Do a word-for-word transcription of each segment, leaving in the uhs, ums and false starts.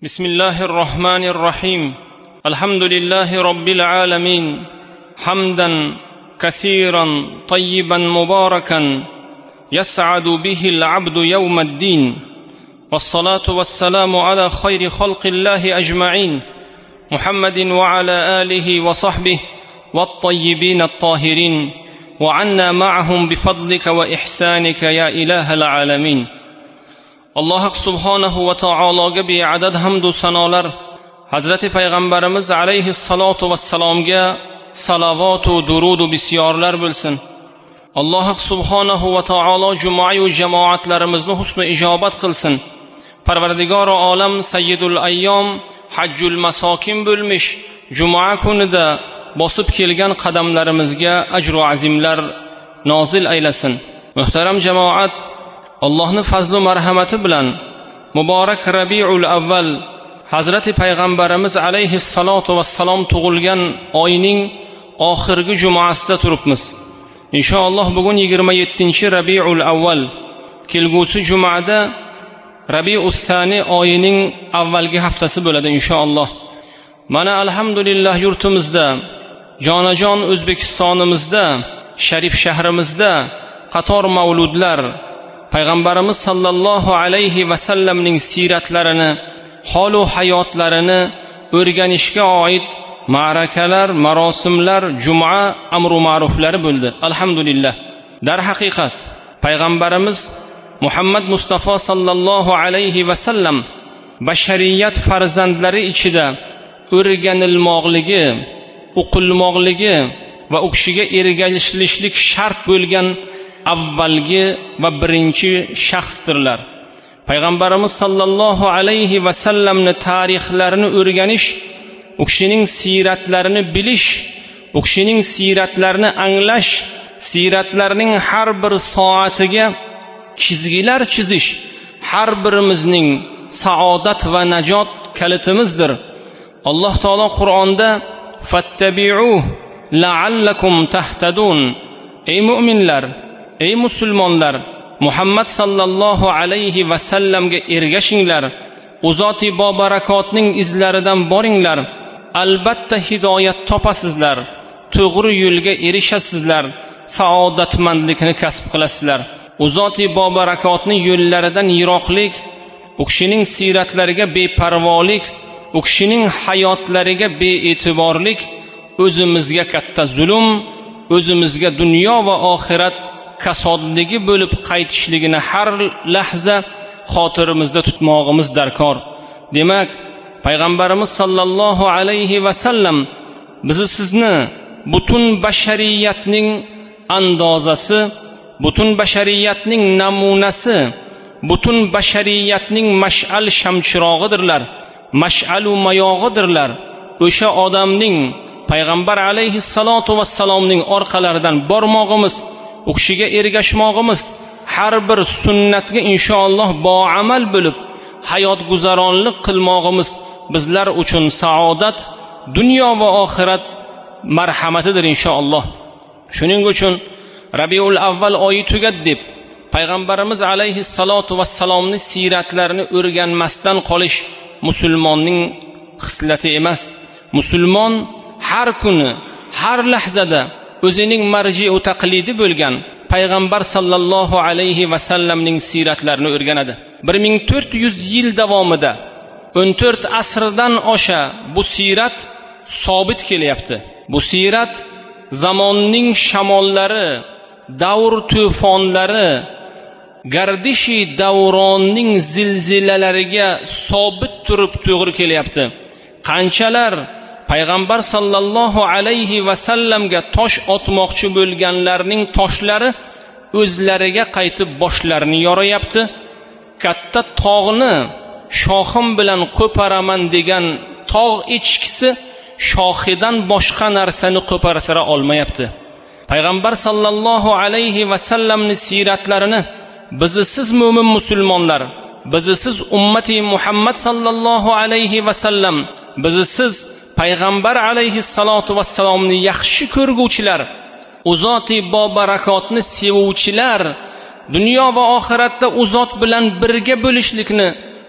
بسم الله الرحمن الرحيم الحمد لله رب العالمين حمدا كثيرا طيبا مباركا يسعد به العبد يوم الدين والصلاة والسلام على خير خلق الله أجمعين محمد وعلى آله وصحبه والطيبين الطاهرين وعنا معهم بفضلك وإحسانك يا إله العالمين. Alloh subhanahu va taologa beadad hamd va sanolar, Hazrati Payg'ambarimiz alayhi salatu vassalomga salovat va durud va bisyorlar bo'lsin. Alloh subhanahu va taolo juma va jamoatlarimizni husn ijobat qilsin. Parvardigor olam Sayyidul ayyom hajjul masokin bo'lmish juma kunida bosib kelgan qadamlarimizga ajr va azimlar nozil aylasin. Muhtaram jamoat, Allohning fazli va marhamati bilan muborak Rabiul avval Hazrati Payg'ambarimiz alayhi salatu vassalom tug'ilgan oyning oxirgi jumasida turibmiz. Inshaalloh bugun yigirma yettinchi Rabiul avval, kelgusi jumada Rabiul thani oyining avvalgi haftasi bo'ladi inshaalloh. Mana alhamdulillah yurtimizda, jonajon O'zbekistonimizda, sharif shahrimizda qator mavludlar Payg'ambarimiz sallallohu alayhi va sallamning siratlarini, hol va hayotlarini o'rganishga oid ma'rakalar, marosimlar, juma amru ma'ruflari bo'ldi. Alhamdulillah. Dar haqiqat Payg'ambarimiz Muhammad Mustafa sallallohu alayhi va sallam bashariyat farzandlari ichida o'rganilmoqligi, o'qilmoqligi va u kishiga ergashishlik shart bo'lgan avvalgi va birinchi shaxsdirlar. Payg'ambarimiz sallallohu alayhi va sallamning tarixlarini o'rganish, u kishining siratlarini bilish, u kishining siratlarini anglash, siratlarining har bir soatiga chizgilar chizish har birimizning saodat va najot kalitimizdir. Alloh taolo Qur'onda fattabi'u la'allakum tahtadun, ey mu'minlar, ey musulmonlar, Muhammad sallallohu alayhi va sallamga ergashinglar, u zoti bobarakotning izlaridan boringlar, albatta hidoyat topasizlar, to'g'ri yo'lga erishasizlar, saodatmandlikni kasb qilasizlar. U zoti bobarakotning yo'llaridan yiroqlik, u kishining siratlariga beparvolik, u kishining hayotlariga bee'tiborlik o'zimizga katta zulm, o'zimizga dunyo va oxirat kasodligi bo'lib qaytishligini har lahza xotirimizda tutmog'imiz darkor. Demak, Payg'ambarimiz sallallohu alayhi va sallam bizni sizni butun bashariyatning andozasi, butun bashariyatning namunasi, butun bashariyatning mash'al shamchirog'idirlar, mash'al u mayog'idirlar. O'sha odamning, Payg'ambar alayhi salatu vassalomning orqalaridan bormog'imiz, u kishiga ergashmog'imiz, har bir sunnatga inshaalloh boamal bo'lib hayot guzaronlik qilmog'imiz bizlar uchun saodat, dunyo va oxirat marhamatidir inshaalloh. Shuning uchun Rabiul avval oyi tugadi deb Payg'ambarimiz alayhi salatu vassalomning siratlarini o'rganmasdan qolish musulmonning xislati emas. Musulmon har kuni, har lahzada o'zining marji va taqlidi bo'lgan Payg'ambar sallallohu alayhi va sallamning siratlarini o'rganadi. bir ming to'rt yuz yil davomida o'n to'rt asrdan osha bu sirat sobit kelyapti. Bu sirat zamonning shamollari, davr to'fonlari, gardishi davronning zilzilalariga sobit turib to'g'ri kelyapti. Qanchalar Payg'ambar sallallohu alayhi va sallamga tosh otmoqchi bo'lganlarning toshlari o'zlariga qaytib boshlarini yorayapti. Katta tog'ni shoxim bilan qo'paraman degan tog' echkisi shoxidan boshqa narsani qo'partira olmayapti. Payg'ambar sallallohu alayhi va sallamning siratlarini bizsiz mo'min musulmonlar, bizsiz ummati Muhammad sallallohu alayhi va sallam, bizsiz Payg'ambar alayhi salatu vassalomni yaxshi ko'rguvchilar, u zoti bobarakotni sevuvchilar, dunyo va oxiratda u zot bilan birga bo'lishlikni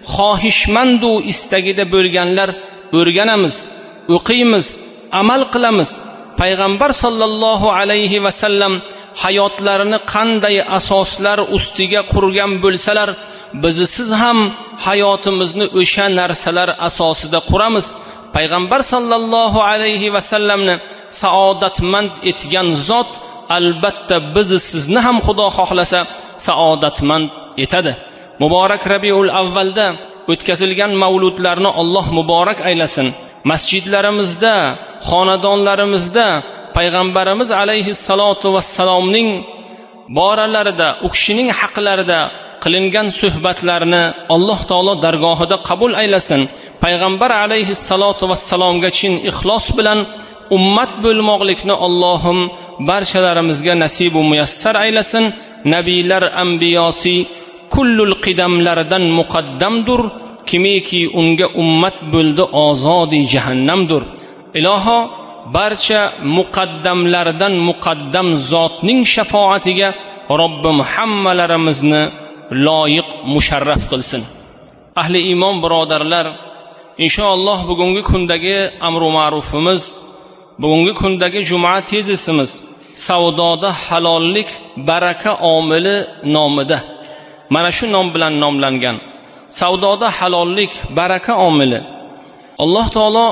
xohishmand u istagida bo'lganlar o'rganamiz, o'qiymiz, amal qilamiz. Payg'ambar sollallohu alayhi va sallam hayotlarini qanday asoslar ustiga qurgan bo'lsalar, biz siz ham hayotimizni o'sha narsalar asosida quramiz. Payg'ambar sollallohu alayhi va sallamni saodatmand etgan zot albatta biz sizni ham Xudo xohlasa saodatmand etadi. Muborak Rabiul Avvalda o'tkazilgan mavludlarni Alloh muborak aylasin. Masjidlarimizda, xonadonlarimizda payg'ambarimiz alayhissalatu vassalomning boralarida, u kishining haqlarida qilingan suhbatlarni Alloh taolo dargohida qabul aylasin. Payg'ambar alayhissalatu vassalomga chin ixlos bilan ummat bo'lmoqlikni Allohim barchalarimizga nasib va muyassar aylasin. Nabiylar, anbiyosi kullul qidamlardan muqaddamdur. Kimiki unga ummat bo'ldi ozodi jahannamdur. Iloho barcha muqaddamlardan muqaddam zotning shafoatiga Robbim hammalarimizni loyiq musharraf qilsin. Ahli iymon birodarlar, inshaalloh bugungi kundagi amru ma'rufimiz, bugungi kundagi juma tezisimiz savdoda halollik baraka omili nomida. Mana shu nom bilan nomlangan. Savdoda halollik baraka omili. Alloh taolo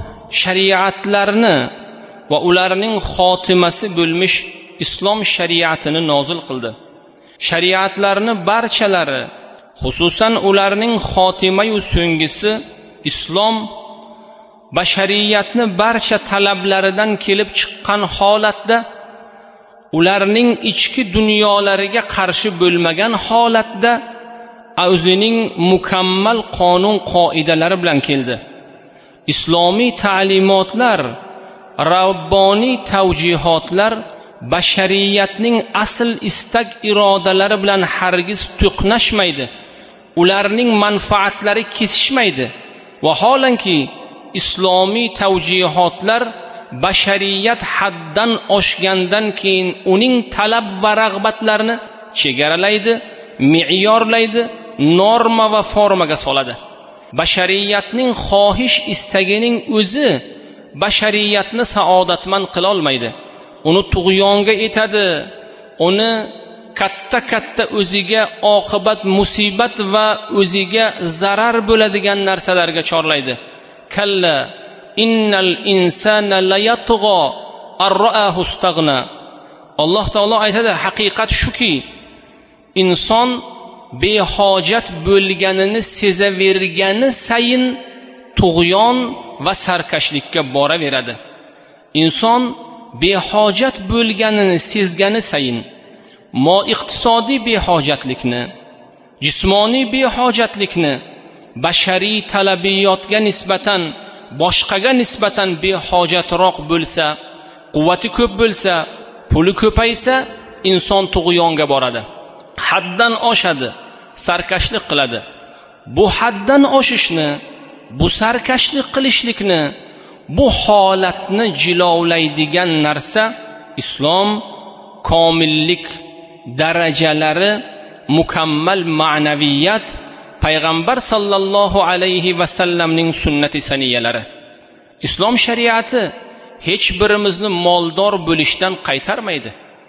shariatlarni va ularning xotimasi bo'lmish islom shariatini nozil qildi. Shariatlarni barchalari, xususan ularning xotima yu so'ngisi islom bashariyatni barcha talablaridan kelib chiqqan holatda, ularning ichki dunyolariga qarshi bo'lmagan holatda o'zining mukammal qonun qoidalari bilan keldi. Islomiy ta'limotlar, rabboniy tavjihotlar bashariyatning asl istak irodalari bilan hargiz to'qnashmaydi. Ularning manfaatlari kesishmaydi. Vaholanki islomiy tavjihotlar bashariyat haddan oshgandan keyin uning talab va rag'batlarini chegaralaydi, me'yorlaydi, norma va formaga soladi. Bashariyatning xohish istagining o'zi bashariyatni saodatmand qila olmaydi. Uni tug'yonga etadi, uni katta-katta o'ziga oqibat, musibat va o'ziga zarar bo'ladigan narsalarga chorlaydi. Kalla innal insana layatgha ar-ra'ahu istaghna. Alloh taolo aytadi, haqiqat shuki, inson behojat bo'lganini sezavergani sayin tug'yon va sarkashlikka boraveradi. Inson behojat bo'lganini sezgani sayin mo iqtisodiy behojatlikni, jismoniy behojatlikni, bashariy talabiyotga nisbatan boshqaga nisbatan behojatroq bo'lsa, quvvati ko'p bo'lsa, puli ko'paysa, inson tug'yonga boradi. Haddan oshadi, sarkashlik qiladi. Bu haddan oshishni, bu sarkashlik qilishlikni, bu holatni jilovlaydigan narsa islom komillik darajalari, mukammal ma'naviyat, payg'ambar sallallohu alayhi va sallamning sunnati saniyalari. Islom shariati hech birimizni moldor bo'lishdan qaytarmaydi.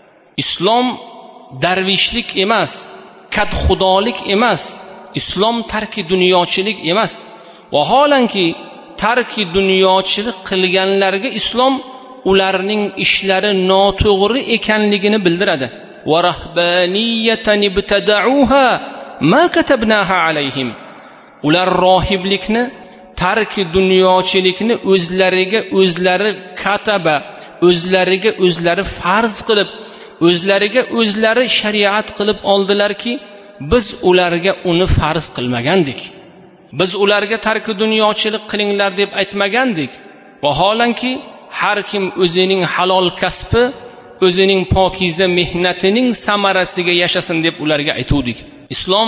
Islom darvishlik emas, kadxudolik emas, islom tarki dunyochilik emas. Vaholanki tarki dunyochilik qilganlarga islom ularning ishlari noto'g'ri ekanligini bildiradi. Va rahbaniyatan ibtada'uha ma katabnaha alayhim. Ular rohiblikni, tarki dunyochilikni o'zlariga o'zlari kataba, o'zlariga o'zlari farz qilib, o'zlariga o'zlari shariat qilib oldilarki, biz ularga uni farz qilmagandik. Biz ularga tarki dunyochilik qilinglar deb aytmagandik. Vaholanki har kim o'zining halol kasbi, o'zining pokiza mehnatining samarasiga yashasin deb ularga aytuvdik. Islom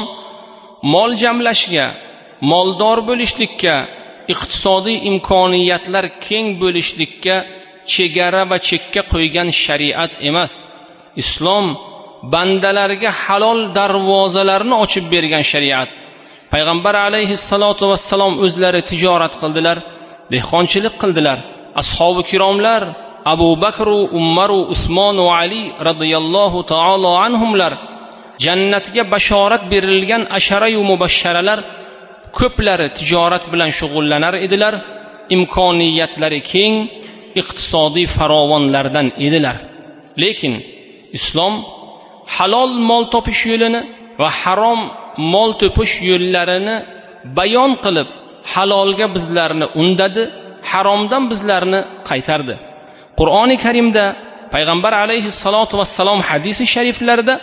mol jamlashga, moldor bo'lishlikka, iqtisodiy imkoniyatlar keng bo'lishlikka chegara va chekka qo'ygan shariat emas. Islom bandalarga halol darvozalarni ochib bergan shariat. payg'ambar alayhissalotu vassalom o'zlari tijorat qildilar, dehqonchilik qildilar. Ashobi kiromlar Abu Bakr, Umar, Usmon va Ali radhiyallohu ta'ala anhumlar jannatga bashorat berilgan ashara-yu mubashsharalar ko'plari tijorat bilan shug'ullanar edilar. Imkoniyatlari keng, iqtisodiy farovonlardan edilar. Lekin islom halol mol topish yo'lini va harom mol topish yo'llarini bayon qilib, halolga bizlarni undadi, haromdan bizlarni qaytardi. Qur'oni Karimda payg'ambar alayhissalotu vassalom hadisi shariflarida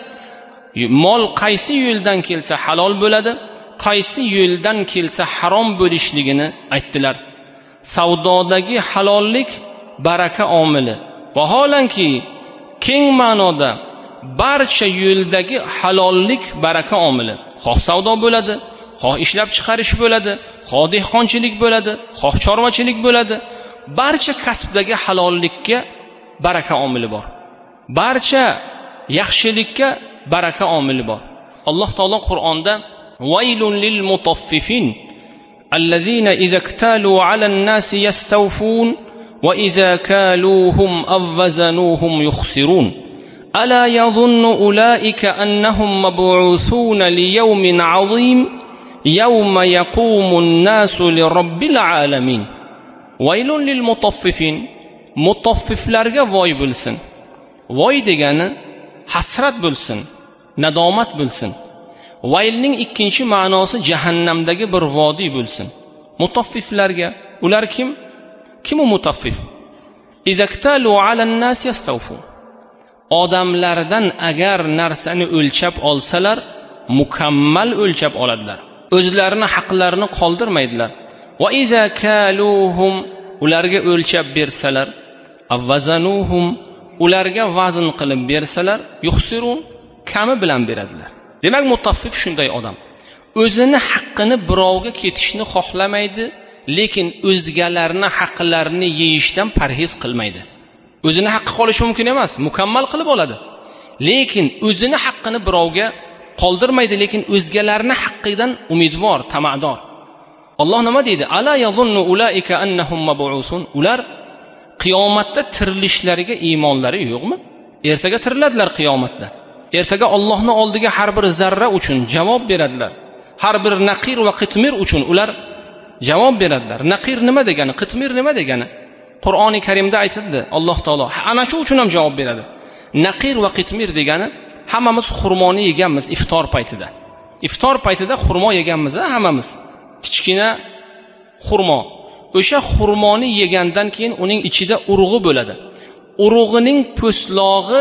mol qaysi yo'ldan kelsa halol bo'ladi, qaysi yo'ldan kelsa harom bo'lishligini aytdilar. Savdodagi halollik baraka omili. Vaholanki keng ma'noda barcha yo'ldagi halollik baraka omili. Xoh savdo bo'ladi, xoh ishlab chiqarish bo'ladi, xoh dehqonchilik bo'ladi, xoh chorvachilik bo'ladi, barcha kasbdagi halollikka baraka omili bor. Barcha yaxshilikka baraka omili bor. Alloh taolo Qur'onda vaylun lil mutaffifin allazina idza iktalu alan nasi yastawfun va idza kaluhum aw wazanuhum yukhsirun ala yadhunnu ulaika annahum mab'uthuna li yawmin 'azim yawma yaqumu an-nasu li rabbil alamin. Vaylun lil mutaffifin, mutaffiflarga voy bo'lsin. Voy degani hasrat bo'lsin, nadomat bo'lsin. Vaylning ikkinchi ma'nosi jahannamdagi bir vodiy bo'lsin. Mutaffiflarga, ular kim? Kim u mutaffif? Izaktalu alan nas yastawfu. Odamlardan agar narsani o'lchab olsalar, mukammal o'lchab oladilar. O'zlarini haqlarini qoldirmaydilar. Va iza kaluhum, ularga o'lchab bersalar, avvazanuhum, ularga vazn qilib bersalar, yuxsirun, kami bilan beradilar. Demak, mutaffif shunday odam. O'zini haqqini birovga ketishni xohlamaydi, lekin o'zgalarning haqlarini yeyishdan parhez qilmaydi. O'zini haqqi qolishi mumkin emas, mukammal qilib oladi. Lekin o'zini haqqini birovga qoldirmaydi, lekin o'zgalarning haqqidan umidvor, tamador. Alloh nima deydi? Ala yazunnu ulaika annahum mab'usun. Ular qiyomatda tirilishlariga iymonlari yo'qmi? Ertaga tiriladilar qiyomatda. Ertaga Allohning oldiga har bir zarra uchun javob beradilar. Har bir naqir va qitmir uchun ular javob beradilar. Naqir nima degani, qitmir nima degani? Qur'oni Karimda aytildi. Alloh taolo ana shu uchun ham javob beradi. Naqir va qitmir degani hammamiz xurmoni yeganmiz iftor paytida. Iftor paytida xurmo yeganmiz, hammamiz. Kichkina xurmo. O'sha xurmoni yegandan keyin uning ichida urug'i bo'ladi. Urug'ining po'stlog'i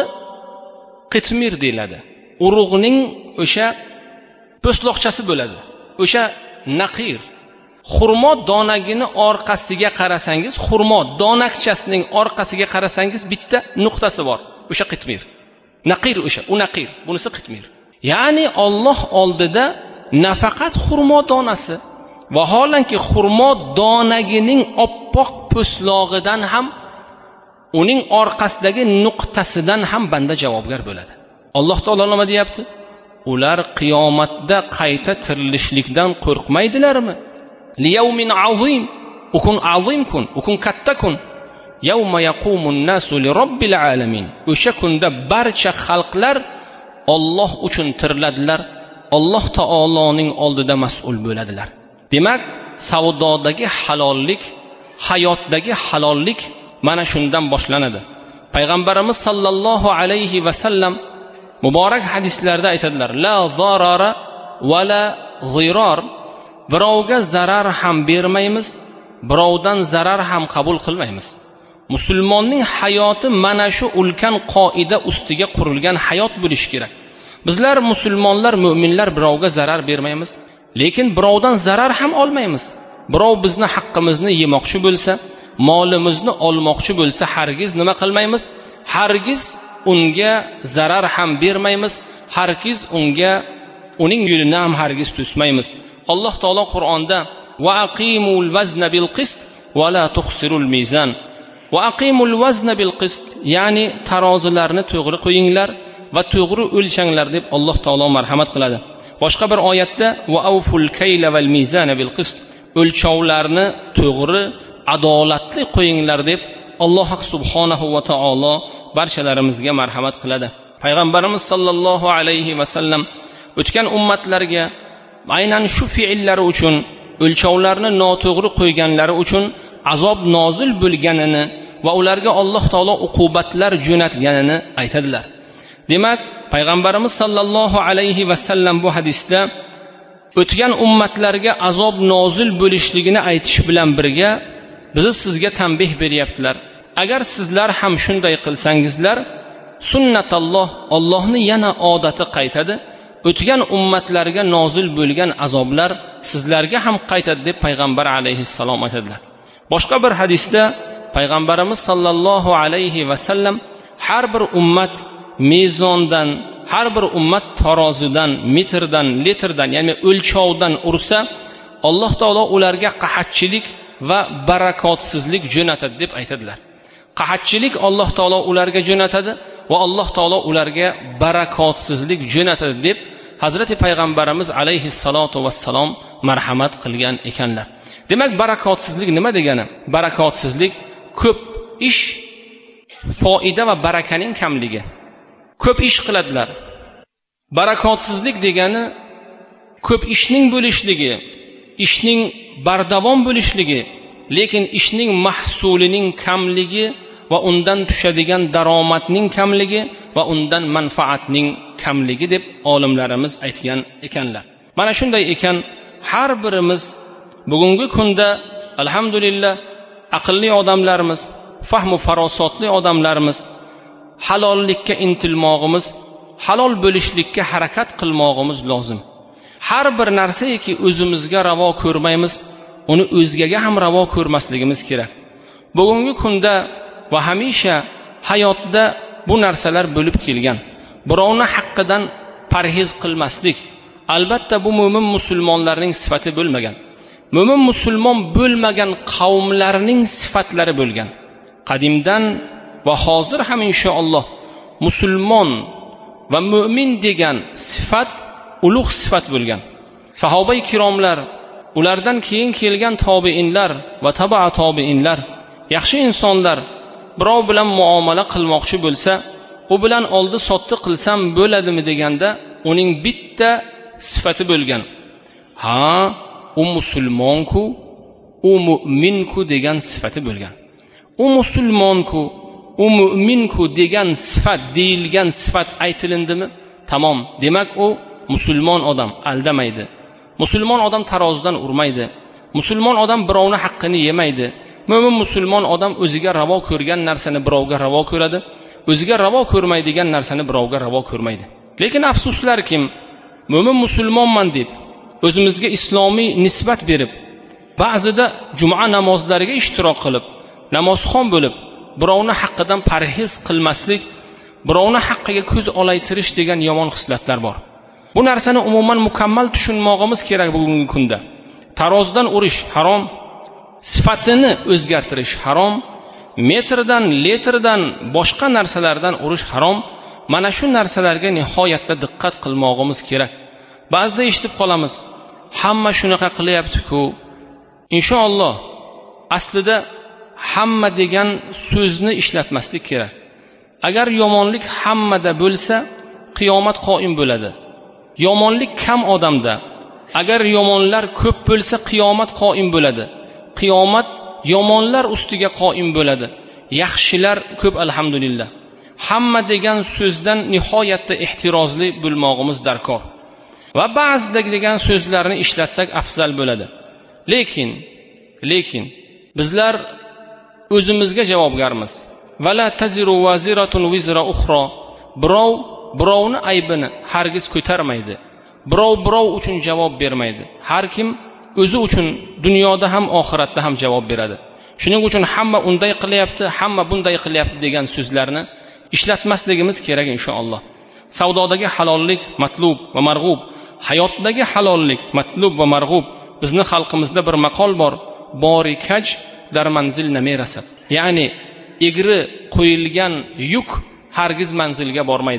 qitmir deyiladi. Urug'ining o'sha po'stloqchasi bo'ladi. O'sha naqir. Xurmo donagini orqasiga qarasangiz, xurmo donakchasining orqasiga qarasangiz bitta nuqtasi bor. O'sha qitmir. Naqir o'sha, u naqir, bunisi qitmir. Ya'ni Alloh oldida nafaqat xurmo donasi, vaholanki xurmo donagining oppoq po'stlog'idan ham, uning orqasidagi nuqtasidan ham banda javobgar bo'ladi. Alloh taolo nima deyapti? Ular qiyomatda qayta tirilishlikdan qo'rqmaydilarmi? Liyawmin azim, ukun azim kun, ukun katta kun. Yawma yaqumun nasu li robbil alamin. O'sha kunda barcha xalqlar Alloh uchun tiriladilar, Alloh taoloning oldida mas'ul bo'ladilar. Demak, savdodagi halollik, hayotdagi halollik mana shundan boshlanadi. Payg'ambarimiz sallallohu alayhi va sallam muborak hadislarda aytadilar: la zarara va la zirar. Birovga zarar ham bermaymiz, birovdan zarar ham qabul qilmaymiz. Musulmonning hayoti mana shu ulkan qoida ustiga qurilgan hayot bo'lishi kerak. Bizlar musulmonlar, mu'minlar birovga zarar bermaymiz, lekin birovdan zarar ham olmaymiz. Birov bizni haqqimizni yemoqchi bo'lsa, molimizni olmoqchi bo'lsa, hargiz nima qilmaymiz? Hargiz unga zarar ham bermaymiz, hargiz unga uning yo'lini ham hargiz to'smaymiz. Alloh taolo Qur'onda va aqimul vazna bil qist va la tukhsirul mizan. Va aqimul vazna bil qist, ya'ni tarozilarni to'g'ri qo'yinglar va to'g'ri o'lchanglar deb Alloh taolo marhamat qiladi. boshqa bir oyatda va awful kayla val mizana bil qist, o'lchovlarni to'g'ri, adolatli qo'yinglar deb Alloh subhanahu va taolo barchalarimizga marhamat qiladi. Payg'ambarimiz sollallohu alayhi va sallam o'tgan ummatlarga aynan shu fe'llari uchun, o'lchovlarni noto'g'ri qo'yganlari uchun azob nozil bo'lganini va ularga Alloh taolo uqubatlar jo'natganini aytadilar. Demak, payg'ambarimiz sollallohu alayhi va sallam bu hadisda o'tgan ummatlarga azob nozil bo'lishligini aytish bilan birga bizni sizga tanbeh beryaptilar. Agar sizlar ham shunday qilsangizlar, sunnatalloh, Allohning yana odati qaytadi. O'tgan ummatlarga nozil bo'lgan azoblar sizlarga ham qaytadi deb payg'ambar alayhissalom aytadilar. Boshqa bir hadisda payg'ambarimiz sollallohu alayhi va sallam har bir ummat mezondan, har bir ummat tarozidan, metrdan, litrdan, ya'ni o'lchovdan ursa, Alloh taolo ularga qahatchilik va barakotsizlik jo'natadi deb aytadilar. Qahatchilik Alloh taolo ularga jo'natadi va Alloh taolo ularga barakotsizlik jo'natadi deb Hazrati payg'ambarimiz alayhissalatu vassalom marhamat qilgan ekanlar. Demak, barakotsizlik nima degani? Barakotsizlik ko'p ish, foyda va barakaning kamligi. Ko'p ish qiladilar. Barakotsizlik degani ko'p ishning bo'lishligi, ishning bardavom bo'lishligi, lekin ishning mahsulining kamligi va undan tushadigan daromadning kamligi va undan manfaatning kamligi deb olimlarimiz aytgan ekanlar. Mana shunday ekan, har birimiz bugungi kunda alhamdulillah aqlli odamlarimiz, fahmu farosatli odamlarimiz halollikka intilmog'imiz, halol bo'lishlikka harakat qilmog'imiz lozim. Har bir narsaki o'zimizga ravo ko'rmaymiz, uni o'zgaga ham ravo ko'rmasligimiz kerak. Bugungi kunda va hamisha hayotda bu narsalar bo'lib kelgan. Birovni haqqidan parhez qilmaslik, albatta bu mo'min musulmonlarning sifati bo'lmagan. Mo'min musulmon bo'lmagan qavmlarning sifatlari bo'lgan. Qadimdan va hozir ham inshaalloh musulmon va mu'min degan sifat ulug' sifat bo'lgan. Sahoba kiromlar, ulardan keyin kelgan tobiinlar va tabi'a tobiinlar, yaxshi insonlar birov bilan muomala qilmoqchi bo'lsa, u bilan oldi sotdi qilsam bo'ladimi deganda, uning bitta sifati bo'lgan. Ha, u musulmonku, u mu'minku degan sifati bo'lgan. U musulmonku, u mu'minku degan sifat, deyilgan sifat aytilindimi? Tamom. Demak, u musulmon odam aldamaydi. Musulmon odam tarozidan urmaydi. Musulmon odam birovni haqqini yemaydi. Mo'min musulmon odam o'ziga ravo ko'rgan narsani birovga ravo ko'radi, o'ziga ravo ko'rmaydigan narsani birovga ravo ko'rmaydi. Lekin afsuslarkim, mo'min musulmonman deb o'zimizga islomiy nisbat berib, ba'zida juma namozlariga ishtirok qilib, namozxon bo'lib, birovni haqqidan parhez qilmaslik, birovni haqqiga ko'z olaytirish degan yomon xislatlar bor. Bu narsani umuman mukammal tushunmog'imiz kerak bugungi kunda. Tarozidan urish harom, sifatini o'zgartirish harom, metrdan, litrdan, boshqa narsalardan urish harom. Mana shu narsalarga nihoyatda diqqat qilmog'imiz kerak. Ba'zida eshitib qolamiz, hamma shunaqa qilyapti-ku. Inshaalloh aslida hamma degan so'zni ishlatmaslik kerak. Agar yomonlik hammada bo'lsa, qiyomat qoim bo'ladi. Yomonlik kam odamda. Agar yomonlar ko'p bo'lsa, qiyomat qoim bo'ladi. Qiyomat yomonlar ustiga qoim bo'ladi. Yaxshilar ko'p alhamdulillah. Hamma degan so'zdan nihoyatda ehtirozli bo'lmog'imiz darkor. Va ba'zida degan so'zlarni ishlatsak afzal bo'ladi. Lekin, lekin bizlar o'zimizga javobgarmiz. Vala taziru waziratun wizra ukhra. Birov birovni aybini hargiz ko'tarmaydi. Birov birov uchun javob bermaydi. Har kim o'zi uchun dunyoda ham oxiratda ham javob beradi. Shuning uchun hamma unday qilyapti, hamma bunday qilyapti degan so'zlarni ishlatmasligimiz kerak inshaalloh. Savdodagi halollik matlub va marg'ub, hayotdagi halollik matlub va marg'ub. Bizning xalqimizda bir maqol bor: bori kaj dar manzil namerasad. Ya'ni egri qo'yilgan yuk hargiz manzilga bormaydi.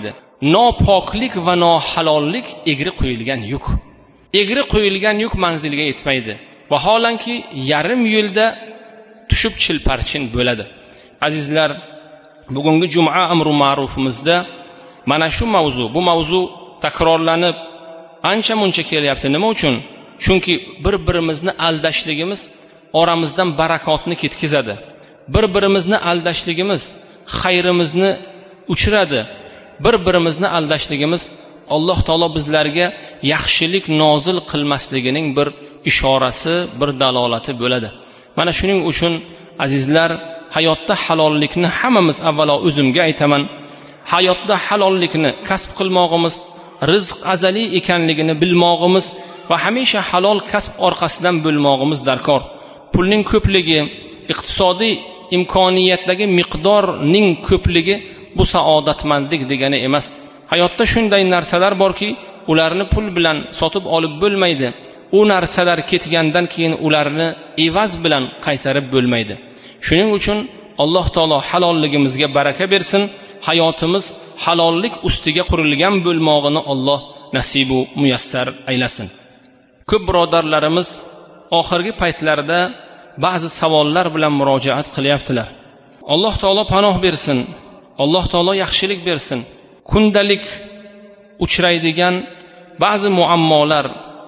nopoklik va nohalollik egri qo'yilgan yuk. Egri qo'yilgan yuk manzilga yetmaydi. Vaholanki yarim yo'lda tushib chilparchin bo'ladi. Azizlar, bugungi juma amru ma'rufimizda mana shu mavzu, bu mavzu takrorlanib ancha muncha kelyapti. Nima uchun? Chunki bir-birimizni aldashligimiz oramizdan barakotni ketkazadi. Bir-birimizni aldashligimiz xayrimizni uchiradi. Bir-birimizni aldashligimiz Alloh taolo bizlarga yaxshilik nozil qilmasligining bir ishorasi, bir dalolati bo'ladi. Mana shuning uchun azizlar, hayotda halollikni hammamiz, avvalo o'zimga aytaman, hayotda halollikni kasb qilmog'imiz, rizq azaliy ekanligini bilmog'imiz va hamisha halol kasb orqasidan bo'lmog'imiz darkor. Pulning ko'pligi, iqtisodiy imkoniyatdagi miqdorning ko'pligi bu saodatmandlik degani emas. Hayotda shunday narsalar borki, ularni pul bilan sotib olib bo'lmaydi. U narsalar ketgandan keyin ularni evaz bilan qaytarib bo'lmaydi. Shuning uchun Alloh taolo halolligimizga baraka bersin, hayotimiz halollik ustiga qurilgan bo'lmog'ini Alloh nasibu muyassar aylasin. Ko'p birodarlarimiz oxirgi paytlarda ba'zi savollar bilan murojaat qilyaptilar. Alloh taolo panoh bersin, Alloh taolo yaxshilik bersin. Kundalik uchraydigan ba'zi muammolar,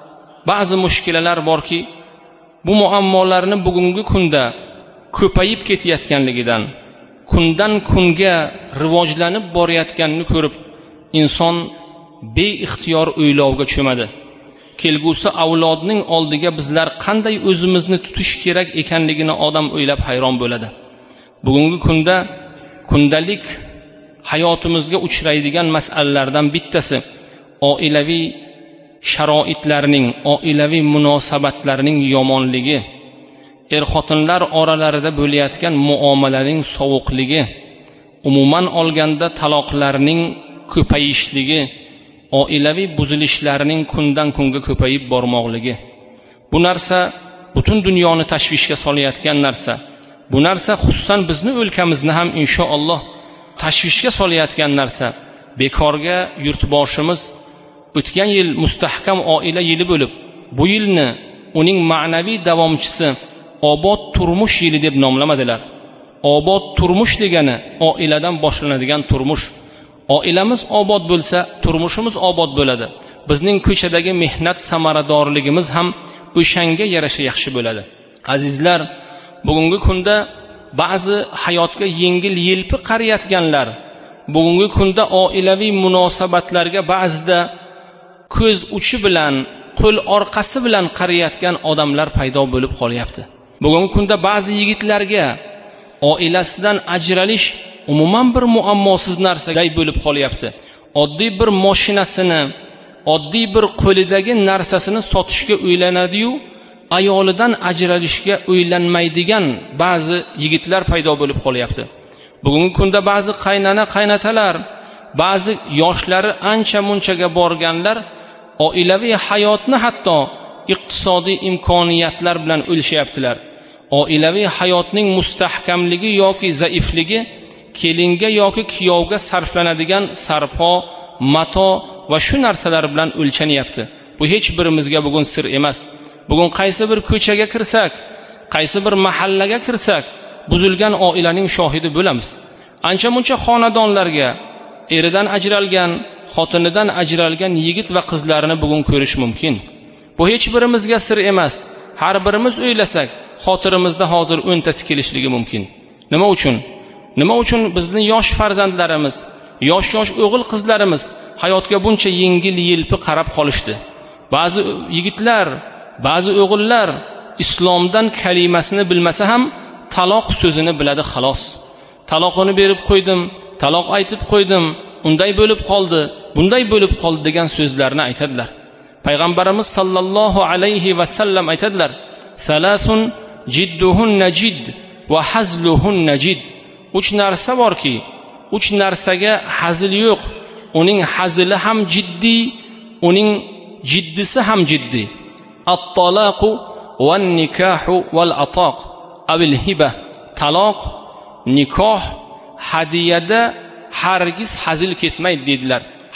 ba'zi mushkilalar borki, bu muammolarni bugungi kunda ko'payib ketayotganligidan, kundan kunga rivojlanib borayotganini ko'rib, inson beixtiyor o'ylovga cho'madi. Kelgusi avlodning oldiga bizlar qanday o'zimizni tutish kerak ekanligini odam o'ylab hayron bo'ladi. Bugungi kunda kundalik hayotimizga uchraydigan masalalardan bittasi oilaviy sharoitlarning, oilaviy munosabatlarning yomonligi, er-xotinlar oralarida bo'layotgan muomalaning sovuqligi, umuman olganda taloqlarning ko'payishligi, oilaviy buzilishlarning kundan kunga ko'payib bormoqligi. Bu narsa butun dunyoni tashvishga solayotgan narsa. Bu narsa xususan bizni o'lkamizni ham inshaalloh tashvishga solayotgan narsa. Bekorga yurtboshimiz o'tgan yil mustahkam oila yili bo'lib, bu yilni uning ma'naviy davomchisi obod turmush yili deb nomlamadilar. Obod turmush degani oiladan boshlanadigan turmush. Oilamiz obod bo'lsa, turmushimiz obod bo'ladi. Bizning ko'chadagi mehnat samaradorligimiz ham o'shanga yarasha yaxshi bo'ladi. Azizlar, bugungi kunda ba'zi hayotga yengil yelpi qarayotganlar, bugungi kunda oilaviy munosabatlarga ba'zida ko'z uchi bilan, qo'l orqasi bilan qarayotgan odamlar paydo bo'lib qolyapti. Bugungi kunda ba'zi yigitlarga oilasidan ajralish umuman bir muammosiz narsaday bo'lib qolyapti. Oddiy bir mashinasini, oddiy bir qo'lidagi narsasini sotishga o'ylanadi-yu, ayolidan ajralishga o'ylanmaydigan ba'zi yigitlar paydo bo'lib qolyapti. Bugungi kunda ba'zi qaynana qaynatalar, ba'zi yoshlari ancha munchaga borganlar oilaviy hayotni hatto iqtisodiy imkoniyatlar bilan o'lishyaptilar. Oilaviy hayotning mustahkamligi yoki zaifligi kelinga yoki kuyovga sarflanadigan sarpo, mato va shu narsalar bilan o'lchanyapti. Bu hech birimizga bugun sir emas. Bugun qaysi bir ko'chaga kirsak, qaysi bir mahallaga kirsak, buzilgan oilaning shohidi bo'lamiz. Ancha muncha xonadonlarga eridan ajralgan, xotinidan ajralgan yigit va qizlarni bugun ko'rish mumkin. Bu hech birimizga sir emas. Har birimiz o'ylasak, xotirimizda hozir o'ntasi kelishligi mumkin. Nima uchun? Nima uchun bizning yosh farzandlarimiz, yosh-yosh o'g'il qizlarimiz hayotga buncha yengil yelpi qarab qolishdi? Ba'zi yigitlar, ba'zi o'g'illar islomdan kalimasini bilmasa ham taloq so'zini biladi xolos. Taloqini berib qo'ydim, taloq aytib qo'ydim, unday bo'lib qoldi, bunday bo'lib qoldi degan so'zlarni aytadilar. Payg'ambarimiz sallallohu alayhi va sallam aytadilar: "Salasun jidduhun najid va hazluhun najid." Uch narsa borki, uch narsaga hazil yo'q. Uning hazili ham jiddiy, uning jiddisi ham jiddiy. At-talaqu wan-nikahu wal-ataq abil hiba. Taloq, nikoh, hadiyada hargiz hazil ketmaydi dedilar.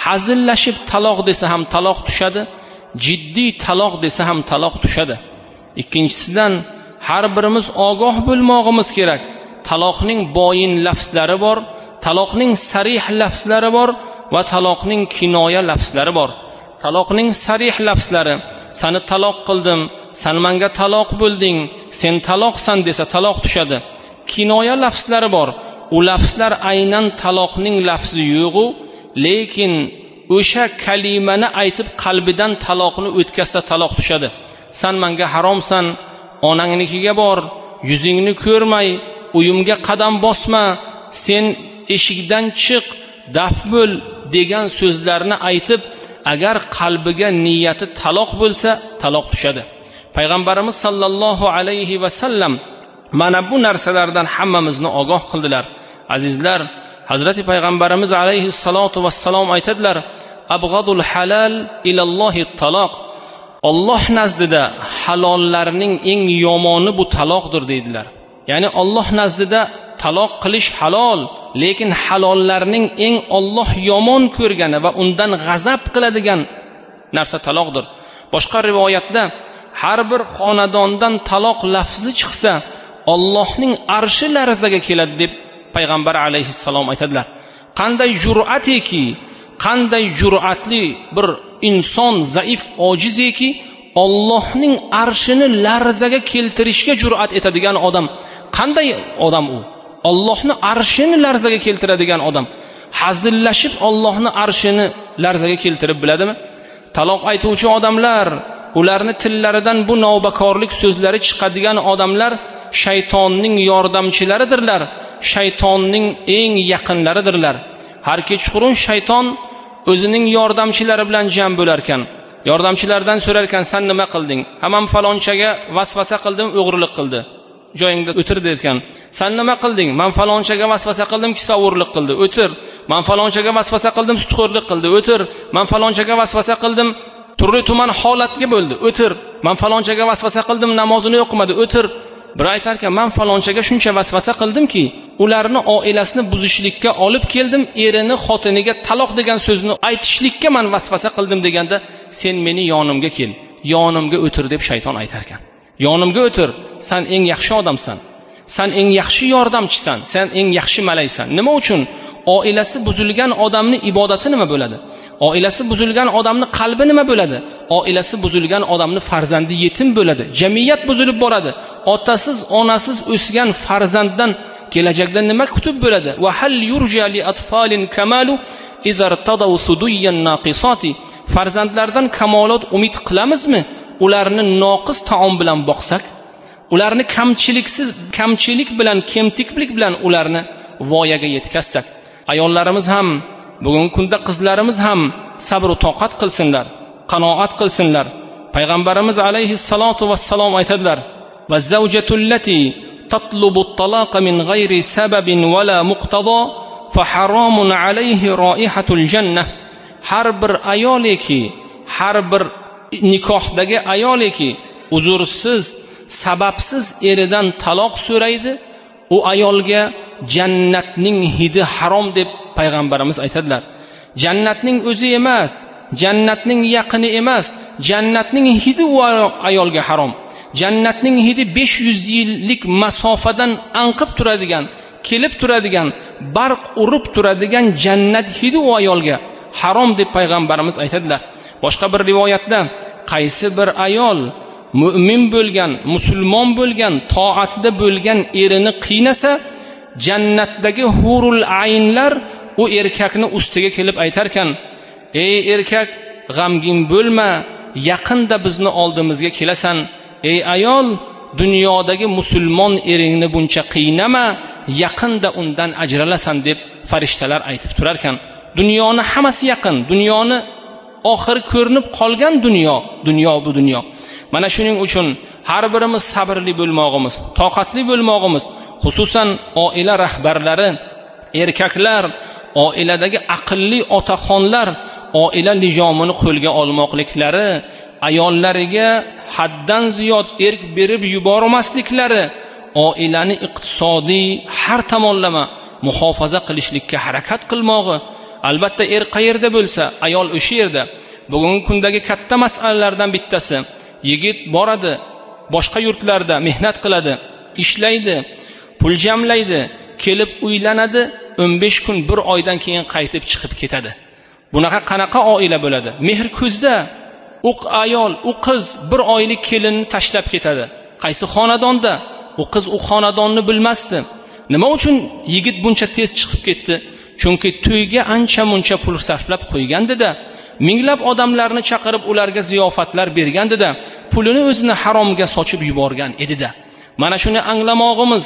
hazillashib taloq desa ham taloq tushadi, jiddiy taloq desa ham taloq tushadi. Ikkinchisidan har birimiz ogoh bo'lmog'imiz kerak. Taloqning boyin lafzlari bor, taloqning sarih lafzlari bor va taloqning kinoya lafzlari bor. Taloqning sarih lafzlari: seni taloq qildim, sen menga taloq bo'lding, sen taloqsan desa taloq tushadi. Kinoya lafzlari bor. U lafzlar aynan taloqning lafzi yo'q-u, lekin o'sha kalimani aytib qalbidan taloqni o'tkazsa taloq tushadi. Sen menga haromsan, onangnikiga bor, yuzingni ko'rmay, uyimga qadam bosma, sen eshikdan chiq, daf bo'l degan so'zlarni aytib, agar qalbiga niyati taloq bo'lsa, taloq tushadi. Payg'ambarimiz sallallohu alayhi va sallam mana bu narsalardan hammamizni ogoh qildilar. Azizlar, Hazrati Payg'ambarimiz alayhi salatu vassalom aytadilar: "Abghadul halal ilallohi taloq." Alloh nazdida halollarning eng yomoni bu taloqdir deydilar. Ya'ni Alloh nazdida taloq qilish halol, lekin halollarning eng Alloh yomon ko'rgani va undan g'azab qiladigan narsa taloqdir. Boshqa rivoyatda har bir xonadondan taloq lafzi chiqsa, Allohning arshi larzaga keladi deb payg'ambar alayhissalom aytadilar. Qanday jur'atiki, qanday jur'atli bir inson zaif, ojiziki, Allohning arshini larzaga keltirishga jur'at etadigan odam. Qanday odam u? Allohni arshini larzaga keltiradigan odam. Hazillashib Allohni arshini larzaga keltirib biladimi? Taloq aytuvchi odamlar, ularni tillaridan bu novbakorlik so'zlari chiqadigan odamlar shaytonning yordamchilaridirlar, shaytonning eng yaqinlaridirlar. Har kechqurun shayton o'zining yordamchilari bilan jam bo'lar ekan. Yordamchilardan so'rar ekan: "Sen nima qilding?" "Hamam falonchaga vasvasa qildim, o'g'rilik qildi." Joyingda o'tir derkan. "Sen nima qilding?" "Men falonchaga vasvasa qildim, kisavurlik qildi." "O'tir." "Men falonchaga vasvasa qildim, sutxo'rlik qildi." "O'tir." "Men falonchaga vasvasa qildim, turli tuman holatga bo'ldi." "O'tir." "Men falonchaga vasvasa qildim, namozini o'qimadi." "O'tir." Bir aytar ekan: "Men falonchaga shuncha vasvasa qildimki, ularni oilasini buzishlikka olib keldim, erini xotiniga taloq degan so'zni aytishlikka men vasvasa qildim" deganda, "Sen meni yonimga kel, yonimga o'tir" deb shayton aytar ekan. Yonimga o'tir, sen eng yaxshi odamsan, sen eng yaxshi yordamchisan, sen eng yaxshi malaysan. Nima uchun? Oilasi buzilgan odamning ibodati nima bo'ladi? Oilasi buzilgan odamning qalbi nima bo'ladi? Oilasi buzilgan odamning farzandi yetim bo'ladi. Jamiyat buzilib boradi. Otasiz, onasiz o'sgan farzanddan kelajakda nima kutib bo'ladi? Va hal yurja li atfalin kamalu idza irtadaw suduyyan naqisati. Farzandlardan kamolot umid qilamizmi? Ularni noqis taom bilan boqsak, ularni kamchiliksiz, kamchilik bilan, kemtiklik bilan ularni voyaga yetkazsak. Ayollarimiz ham, bugungi kunda qizlarimiz ham sabr va toqat qilsinlar, qanoat qilsinlar. Payg'ambarimiz alayhissalatu vassalom aytadilar: "Va zawjatul lati tatlubu at-talaqa min g'ayri sababin wala muqtada fa haramun alayhi raihatul jannah." Har bir ayoliki, har bir nikohdagi ayoliki uzursiz, sababsiz eridan taloq so'raydi, u ayolga jannatning hidi harom deb payg'ambarimiz aytadilar. Jannatning o'zi emas, jannatning yaqini emas, jannatning hidi u ayolga harom. Jannatning hidi besh yuz yillik masofadan anqib turadigan, kelib turadigan, barq urib turadigan jannat hidi u ayolga harom deb payg'ambarimiz aytadilar. Boshqa bir rivoyatda qaysi bir ayol mu'min bo'lgan, musulmon bo'lgan, toatda bo'lgan erini qiynasa, jannatdagi hurul aynlar u erkakni ustiga kelib aytarkan: "Ey erkak, g'amgin bo'lma, yaqinda bizni oldimizga kelasan. Ey ayol, dunyodagi musulmon eringni buncha qiynama, yaqinda undan ajralasan" deb farishtalar aytib turar ekan. Dunyoni hammasi yaqin, dunyoni oxiri ko'rinib qolgan dunyo, dunyo bu dunyo. Mana shuning uchun har birimiz sabrli bo'lmog'imiz, toqatli bo'lmog'imiz, xususan oila rahbarlari, erkaklar, oiladagi aqlli otaxonlar oila lijomini qo'lga olmoqliklari, ayollariga haddan ziyod erk berib yubormasliklari, oilani iqtisodiy har tomonlama muhofaza qilishlikka harakat qilmog'i, Albatta er qayerda bo'lsa, ayol o'sha yerda. Bugungi kundagi katta masalalardan bittasi, yigit boradi, boshqa yurtlarda mehnat qiladi, ishlaydi, pul jamlaydi, kelib uylanadi, o'n besh kun, bir oydan keyin qaytib chiqib ketadi. Bunaqa qanaqa oila bo'ladi? Mehr ko'zda, u ayol, u qiz bir oylik kelinni tashlab ketadi. Qaysi xonadonda? U qiz u xonadonni bilmasdi. Nima uchun yigit buncha tez chiqib ketdi? Chunki to'yga ancha-muncha pul sarflab qo'ygandida, minglab odamlarni chaqirib ularga ziyofatlar bergandida, pulini o'zini haromga sochib yuborgan edida. Mana shuni anglamog'imiz,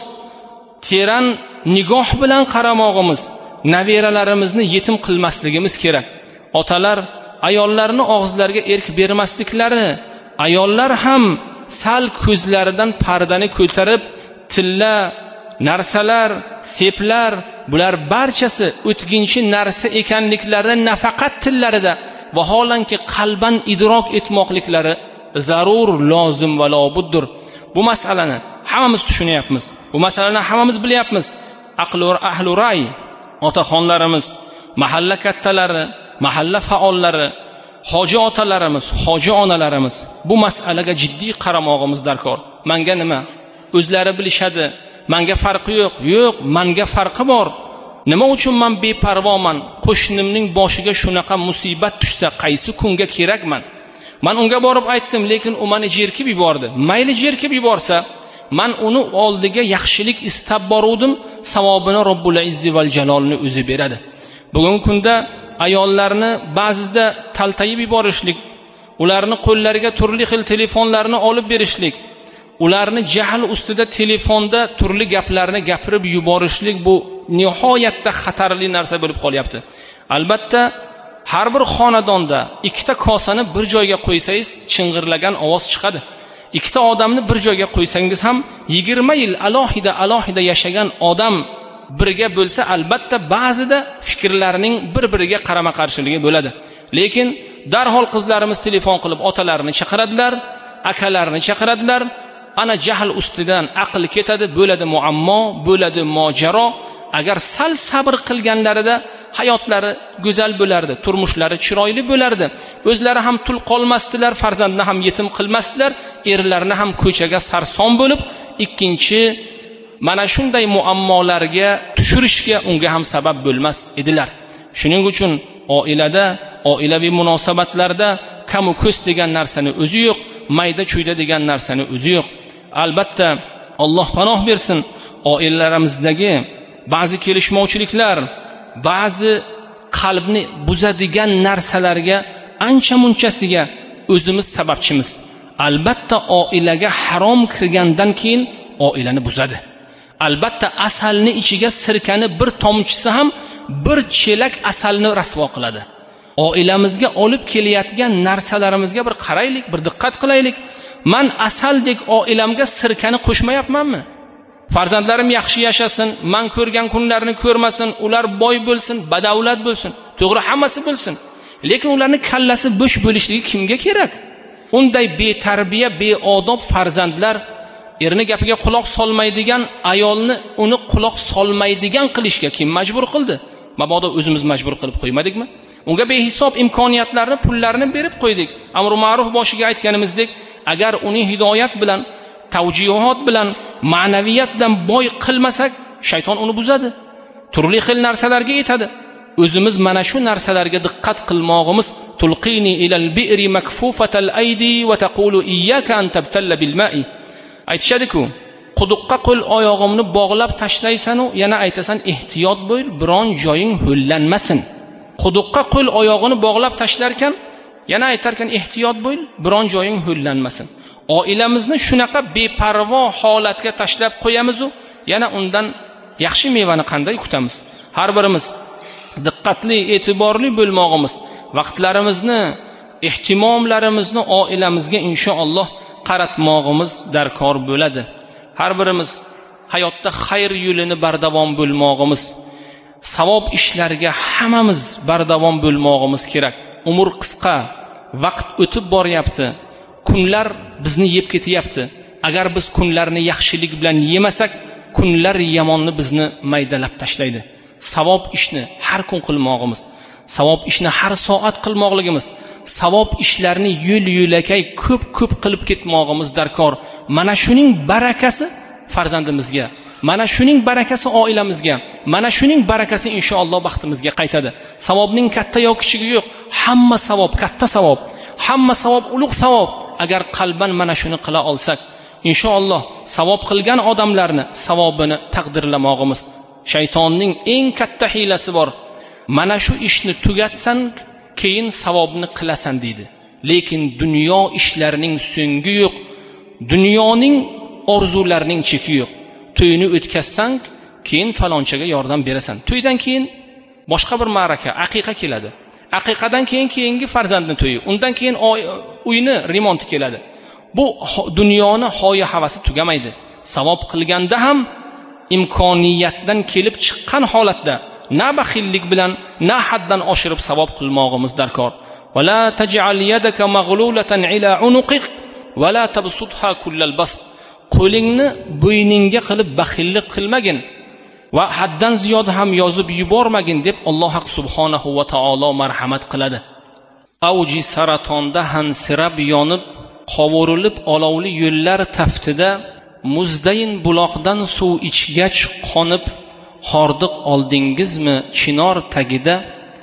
teran nigoh bilan qaramog'imiz, nabiralarimizni yetim qilmasligimiz kerak. Otalar ayollarni og'izlariga erk bermasliklari, ayollar ham sal ko'zlaridan pardani ko'tarib, tilla, narsalar, seplar, bular barchasi o'tkinchi narsa ekanliklarini nafaqat tillarida, vaholanki qalban idrok etmoqliklari zarur, lozim va lobuddir. Bu masalani hammamiz tushunyapmiz. Bu masalani hammamiz bilyapmiz. Aqlur ahlu ray, otaxonlarimiz, mahalla kattalari, mahalla faollari, hoji otalarimiz, hoji onalarimiz bu masalaga jiddiy qaramog'imiz darkor. Menga nima? O'zlari bilishadi. Menga farqi yo'q. Yo'q, menga farqi bor. Nima uchun men beparvoman? Qo'shnimning boshiga shunaqa musibat tushsa, qaysi kunga kerakman? Men unga borib aytdim, lekin u meni jerkib yubordi. Mayli jerkib yuborsa, men uni oldiga yaxshilik istab boruvdim, savobini Robbul Izzi val Jalolni o'zi beradi. Bugungi kunda ayollarni ba'zida taltayib yuborishlik, ularni qo'llariga turli xil telefonlarni olib berishlik, ularni jahl ustida telefonda turli gaplarni gapirib yuborishlik bu nihoyatda xatarli narsa bo'lib qolyapti. Albatta, har bir xonadonda ikkita kosani bir joyga qo'ysangiz, ching'irlagan ovoz chiqadi. Ikkita odamni bir joyga qo'ysangiz ham yigirma yil alohida alohida yashagan odam birga bo'lsa, albatta ba'zida fikrlarining bir-biriga qarama-qarshiligi bo'ladi. Lekin darhol qizlarimiz telefon qilib otalarini chaqiradilar, akalarini chaqiradilar. Ana jahl ustidan aql ketadi, bo'ladi muammo, bo'ladi mojaro. Agar sal sabr qilganlarida hayotlari go'zal bo'lardi, turmushlari chiroyli bo'lardi. O'zlari ham tul qolmasdilar, farzandni ham yetim qilmasdilar, erlarni ham ko'chaga sarson bo'lib, ikkinchi mana shunday muammolarga tushirishga unga ham sabab bo'lmas edilar. Shuning uchun oilada, oilaviy munosabatlarda kamu ko'z degan narsani o'zi yo'q, mayda chuyda degan narsani o'zi yo'q. Albatta Alloh panoh bersin, oilalarimizdagi ba'zi kelishmovchiliklar, ba'zi qalbni buzadigan narsalarga ancha munchasiga o'zimiz sababchimiz. Albatta oilaga harom kirgandan keyin oilani buzadi. Albatta asalni ichiga sirkani bir tomchisi ham bir chelak asalni rasvo qiladi. Oilamizga olib kelayotgan narsalarimizga bir qaraylik, bir diqqat qilaylik. Men asaldek oilamga sirkani qo'shmayapmanmi? Farzandlarim yaxshi yashasin, men ko'rgan kunlarni ko'rmasin, ular boy bo'lsin, badavlat bo'lsin, to'g'ri hammasi bo'lsin. Lekin ularning kallasi bo'sh bo'lishligi kimga kerak? Unday betarbiya, beodob farzandlar erni gapiga quloq solmaydigan ayolni uni quloq solmaydigan qilishga kim majbur qildi? Mabodo o'zimiz majbur qilib qo'ymadikmi? Unga behisob imkoniyatlarni, pullarni berib qo'ydik. Amr ma'ruf boshiga aytganimizdek, agar uni hidoyat bilan, tavjihat bilan, ma'naviyat bilan boy qilmasak, shayton uni buzadi. Turli xil narsalarga yetadi. O'zimiz mana shu narsalarga diqqat qilmog'imiz, tulqini ilal bi'ri makfufatal aydi va taqulu iyyaka an tabtalla bil ma'i. Aytishadi-ku, quduqqa qo'l oyog'imni bog'lab tashlaysan-u, yana aytasan ehtiyot bo'l, biron joying ho'llanmasin. Quduqqa qo'l oyog'ini bog'lab tashlarkan, yana aytarkan ehtiyot bo'l, biron joying ho'llanmasin. Oilamizni shunaqa beparvo holatga tashlab qo'yamiz-u, yana undan yaxshi mevani qanday kutamiz? Har birimiz diqqatli, e'tiborli bo'lmog'imiz, vaqtlarimizni, ehtimomlarimizni oilamizga inshaalloh qaratmog'imiz darkor bo'ladi. Har birimiz hayotda xayr yo'lini bardavom bo'lmog'imiz, savob ishlarga hammamiz bardavom bo'lmog'imiz kerak. Umr qisqa, vaqt o'tib boryapti. Kunlar bizni yeb ketyapti. Agar biz kunlarni yaxshilik bilan yemasak, kunlar yomonni bizni maydalab tashlaydi. Savob ishni har kun qilmog'imiz, Savob ishni har soat qilmoqligimiz, savob ishlarni yo'l yo'lakay ko'p ko'p qilib ketmoqimiz darkor. Mana shuning barakasi farzandimizga, mana shuning barakasi oilamizga, mana shuning barakasi inshaalloh baxtimizga qaytadi. Savobning katta yoki kichigi yo'q, hamma savob katta savob, hamma savob ulug' savob. Agar qalban mana shuni qila olsak, inshaalloh savob qilgan odamlarni savobini taqdirlamoqimiz. Shaytonning eng katta hiylasi bor. Mana shu ishni tugatsan, keyin savobni qilasan deydi. Lekin dunyo ishlarining so'ngi yo'q. Dunyoning orzularining cheki yo'q. To'yini o'tkazsang, keyin falonchaga yordam berasan. To'ydan keyin boshqa bir ma'raka, aqiqa keladi. Aqiqadan keyin keyingi farzandning to'yi, undan keyin uyni remonti keladi. Bu dunyoni hoya havasi tugamaydi. Savob qilganda ham imkoniyatdan kelib chiqqan holatda na baxillik bilan, na haddan oshirib savob qilmoqimiz darkor. Va la taj'al yadaka maghlulatan ila unuqik va la tabsutha kullal bast. Qo'lingni bo'yningga qilib baxillik qilmagin va haddan ziyod ham yozib yubormagin deb Alloh subhanahu va taolo marhamat qiladi. Avji saratonda hansirab yonib, qovurilib olovli yo'llar taftida, muzdayin buloqdan suv ichgach qonib, hordiq oldingizmi chinor tagida?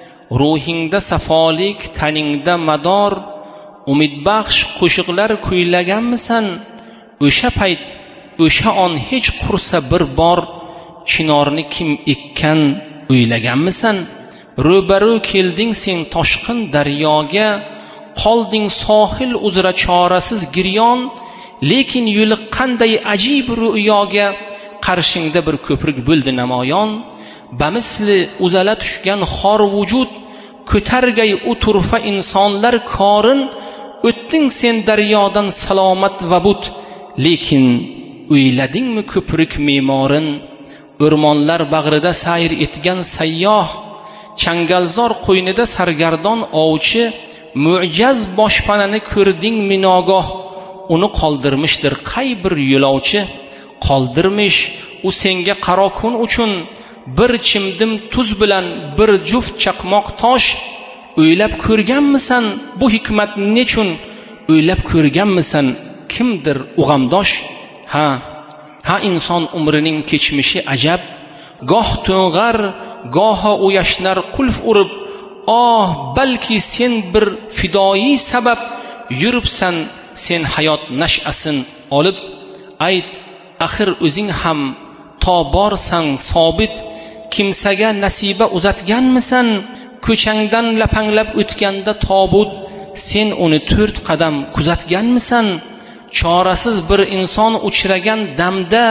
Ruhingda safolik, taningda mador, umidbaxsh qo'shiqlar kuylaganmisan? O'sha payt, o'sha on hech qursa bir bor, chinorni kim ekkan o'ylaganmisan? Ro'baru kelding sen toshqin daryoga, qolding sohil uzra chorasiz giryon, lekin yo'li qanday ajib ru'yoga, qarshingda bir ko'prik bo'ldi namoyon. Bamisli uzala tushgan xor vujud, ko'targay u turfa insonlar korin, o'tding sen daryodan salomat va but, lekin o'yladingmi ko'prik me'morin? O'rmonlar bag'rida sayr etgan sayyoh, changalzor qo'ynida sargardon ovchi, mu'jaz boshpanani ko'rding minogoh, uni qoldirmishdir qay bir yo'lovchi? Qoldirmish u senga qaro kun uchun bir chimdim tuz bilan bir juft chaqmoq tosh. O'ylab ko'rganmisan bu hikmat nechun? O'ylab ko'rganmisan kimdir ug'amdosh? Ha, ha inson umrining kechmishi ajab, goh to'ng'ar, goho u yashnar qulf urib, oh balki sen bir fidoyi sabab yuribsan sen hayot nash'asin olib. Ayt, axir o'zing ham to borsan sobit, kimsaga nasiba uzatganmisan? Ko'changdan lapanglab o'tganda tobut, sen uni to'rt qadam kuzatganmisan? Chorasiz bir inson uchragan damda,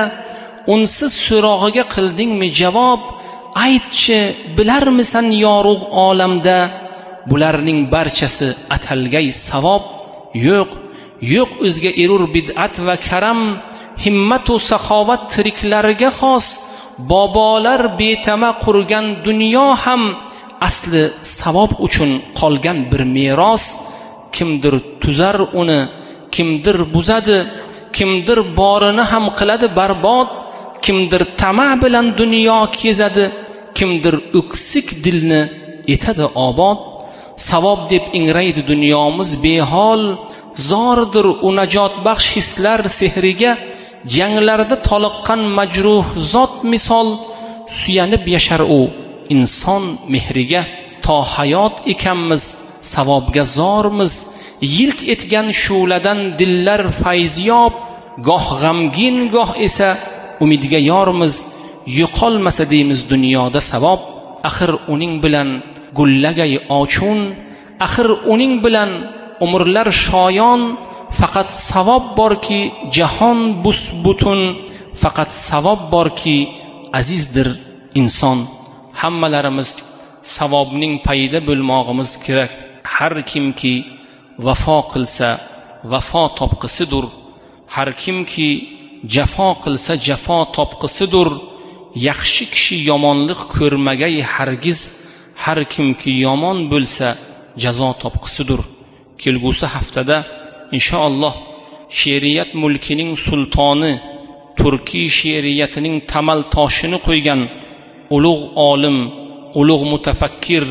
unsiz so'rog'iga qildingmi javob? Aytchi, bilarmisan yorug' olamda, bularning barchasi atalgay savob? Yo'q, yo'q o'zga erur bid'at va karam, himmat va saxovat tiriklarga xos. Bobolar betama qurgan dunyo ham asli savob uchun qolgan bir meros. Kimdir tuzar uni, kimdir buzadi, kimdir borini ham qiladi barbod, kimdir tama bilan dunyo kezadi, kimdir o'ksik dilni etadi obod. Savob deb ingraydi dunyomiz behol, zordir u najot baxsh hislar sehriga, janglarda toliqqan majruh zot misol, suyanib yashar u inson mehriga. To hayot ekanmiz savobga zormiz, yilt etgan shu'ladan dillar fayzyob, goh g'amgin goh esa umidga yormiz. Yo'qolmasa deymiz dunyoda savob, axir uning bilan gullagay ochun, axir uning bilan umrlar shoyon. Faqat savob borki jahon busbutun, faqat savob borki azizdir inson. Hammalarimiz savobning payida bo'lmog'imiz kerak. Har kimki vafo qilsa vafo topqisidir, har kimki jafo qilsa jafo topqisidir. Yaxshi kishi yomonlik ko'rmagay hargiz, har kimki yomon bo'lsa jazo topqisidir. Kelgusi haftada inshaalloh she'riyat mulkining sultoni, turkiy she'riyatining tamal toshini qo'ygan ulug' olim, ulug' mutafakkir,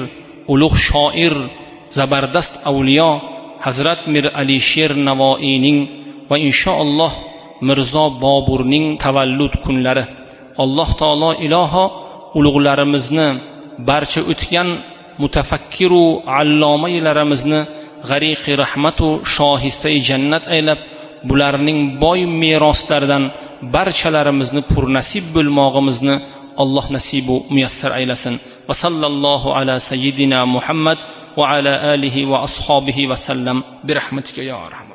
ulug' shoir, zabardast avliyo Hazrat Mir Alisher Navoiyning va inshaalloh Mirzo Boburning tavallud kunlari. Alloh taolo iloho ulug'larimizni, barcha o'tgan mutafakkiru allomalarimizni g'ariqi rahmatu shohistai jannat aylab, bularning boy meroslaridan barchalarimizni purnasib bo'lmog'imizni Alloh nasibu muyassar aylasin. Va sallallohu ala sayyidina Muhammad va ala alihi va ashabihi va sallam bi rahmatika ya arham.